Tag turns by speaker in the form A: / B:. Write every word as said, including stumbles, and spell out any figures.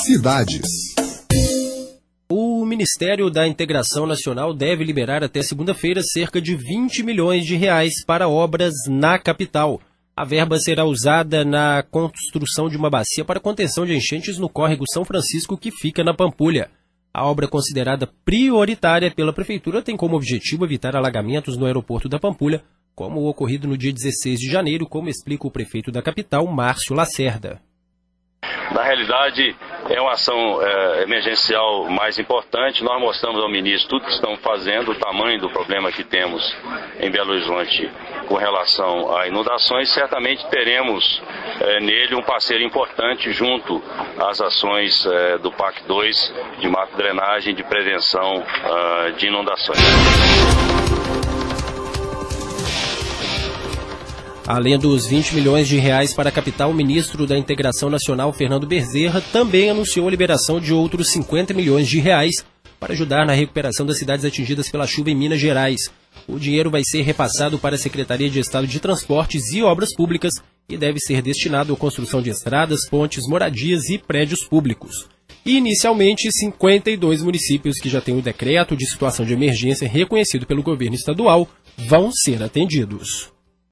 A: Cidades.
B: O Ministério da Integração Nacional deve liberar até segunda-feira cerca de vinte milhões de reais para obras na capital. A verba será usada na construção de uma bacia para contenção de enchentes no córrego São Francisco, que fica na Pampulha. A obra, considerada prioritária pela Prefeitura, tem como objetivo evitar alagamentos no aeroporto da Pampulha, como o ocorrido no dia dezesseis de janeiro, como explica o prefeito da capital, Márcio Lacerda.
C: Na realidade, é uma ação é, emergencial mais importante. Nós mostramos ao ministro tudo que estamos fazendo, o tamanho do problema que temos em Belo Horizonte com relação a inundações. Certamente teremos é, nele um parceiro importante junto às ações é, do P A C dois de mato drenagem de prevenção uh, de inundações.
B: Além dos vinte milhões de reais para a capital, o ministro da Integração Nacional, Fernando Bezerra, também anunciou a liberação de outros cinquenta milhões de reais para ajudar na recuperação das cidades atingidas pela chuva em Minas Gerais. O dinheiro vai ser repassado para a Secretaria de Estado de Transportes e Obras Públicas e deve ser destinado à construção de estradas, pontes, moradias e prédios públicos. Inicialmente, cinquenta e dois municípios que já têm o decreto de situação de emergência reconhecido pelo governo estadual vão ser atendidos.